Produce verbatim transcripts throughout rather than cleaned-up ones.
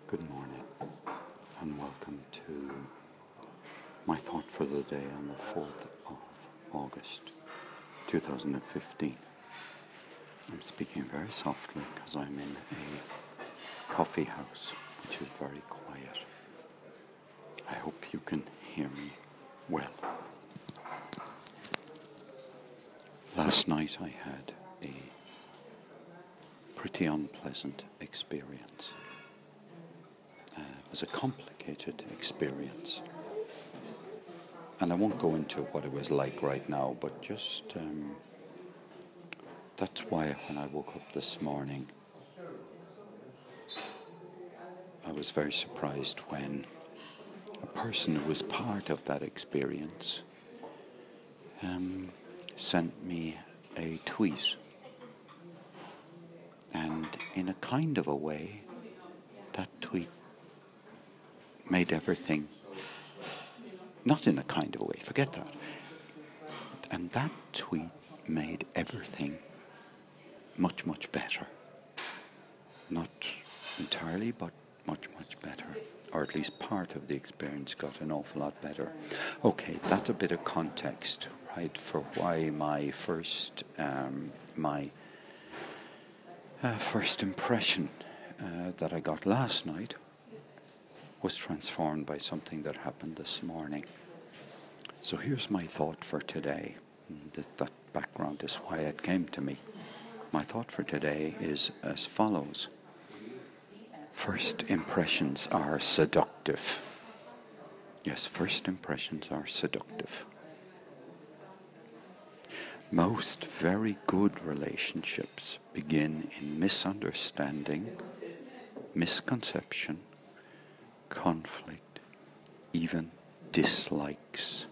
Good morning and welcome to my thought for the day on the fourth of August two thousand fifteen. I'm speaking very softly because I'm in a coffee house which is very quiet. I hope you can hear me well. Last night I had a pretty unpleasant experience. Uh, it was a complicated experience. And I won't go into what it was like right now, but just um, that's why when I woke up this morning, I was very surprised when a person who was part of that experience um, sent me a tweet. And in a kind of a way, that tweet made everything, not in a kind of a way, forget that. And that tweet made everything much, much better. Not entirely, but much, much better. Or at least part of the experience got an awful lot better. Okay, that's a bit of context, right, for why my first, um, my uh, first impression uh, that I got last night was transformed by something that happened this morning. So here's my thought for today. That, that background is why it came to me. My thought for today is as follows. First impressions are seductive. Yes, first impressions are seductive. Most very good relationships begin in misunderstanding, misconception, conflict, even dislikes.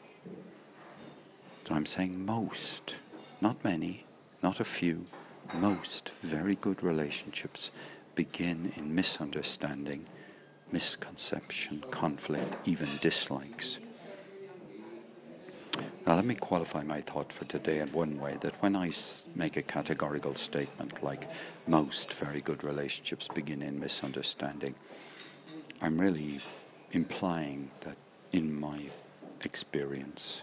So I'm saying most, not many, not a few, most very good relationships begin in misunderstanding, misconception, conflict, even dislikes. Now let me qualify my thought for today in one way, that when I make a categorical statement like most very good relationships begin in misunderstanding, I'm really implying that in my experience,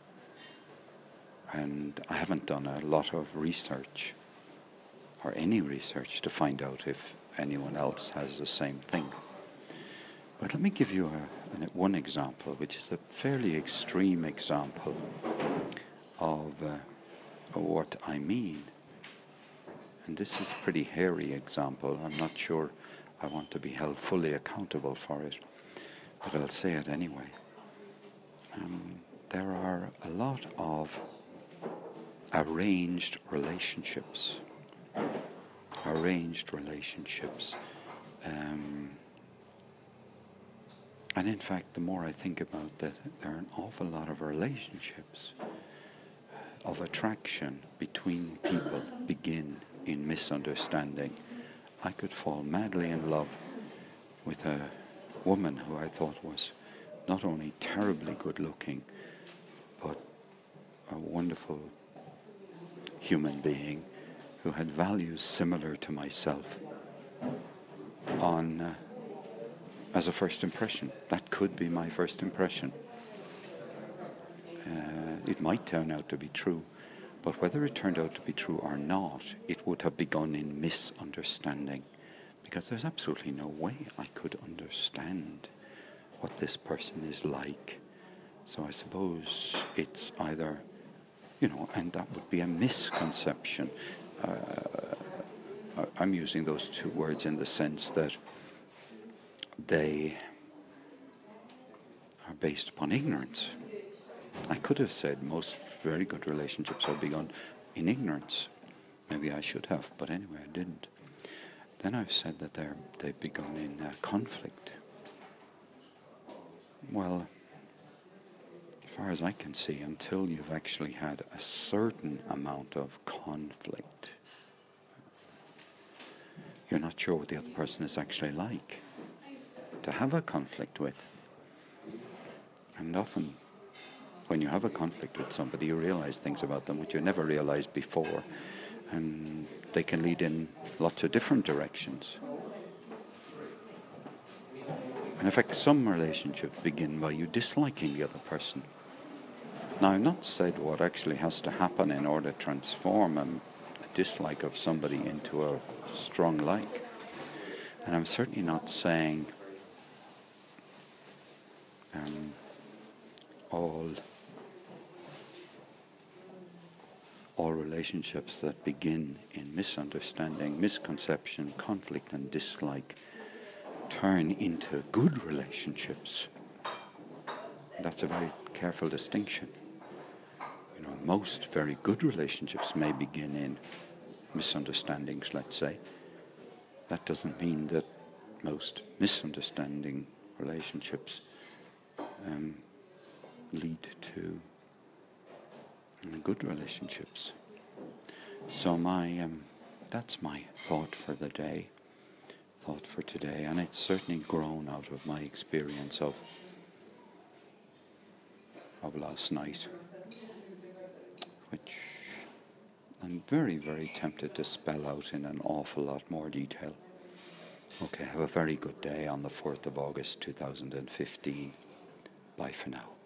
and I haven't done a lot of research or any research to find out if anyone else has the same thing. But let me give you a, an, one example, which is a fairly extreme example of, uh, of what I mean. And this is a pretty hairy example. I'm not sure I want to be held fully accountable for it, but I'll say it anyway. Um, there are a lot of arranged relationships. Arranged relationships. Um, and in fact, the more I think about that, there are an awful lot of relationships of attraction between people begin in misunderstanding. I could fall madly in love with a woman who I thought was not only terribly good looking, but a wonderful human being who had values similar to myself on uh, as a first impression. That could be my first impression. Uh, it might turn out to be true, but whether it turned out to be true or not, it would have begun in misunderstanding, because there's absolutely no way I could understand what this person is like. So I suppose it's either, you know, and that would be a misconception. Uh, I'm using those two words in the sense that they are based upon ignorance. I could have said most very good relationships have begun in ignorance. Maybe I should have, but anyway, I didn't. Then I've said that they're, they've begun in uh, conflict. Well, as far as I can see, until you've actually had a certain amount of conflict, you're not sure what the other person is actually like to have a conflict with. And often, when you have a conflict with somebody, you realize things about them which you never realized before, and they can lead in lots of different directions. in fact, some relationships begin by you disliking the other person. Now, I've not said what actually has to happen in order to transform a, a dislike of somebody into a strong like. And I'm certainly not saying um, all all relationships that begin in misunderstanding, misconception, conflict and dislike turn into good relationships. That's a very careful distinction. You know, most very good relationships may begin in misunderstandings, let's say. That doesn't mean that most misunderstanding relationships um, lead to good relationships. So my um, that's my thought for the day, thought for today, and it's certainly grown out of my experience of of last night, which I'm very, very tempted to spell out in an awful lot more detail. Okay, have a very good day on the fourth of August two thousand fifteen. Bye for now.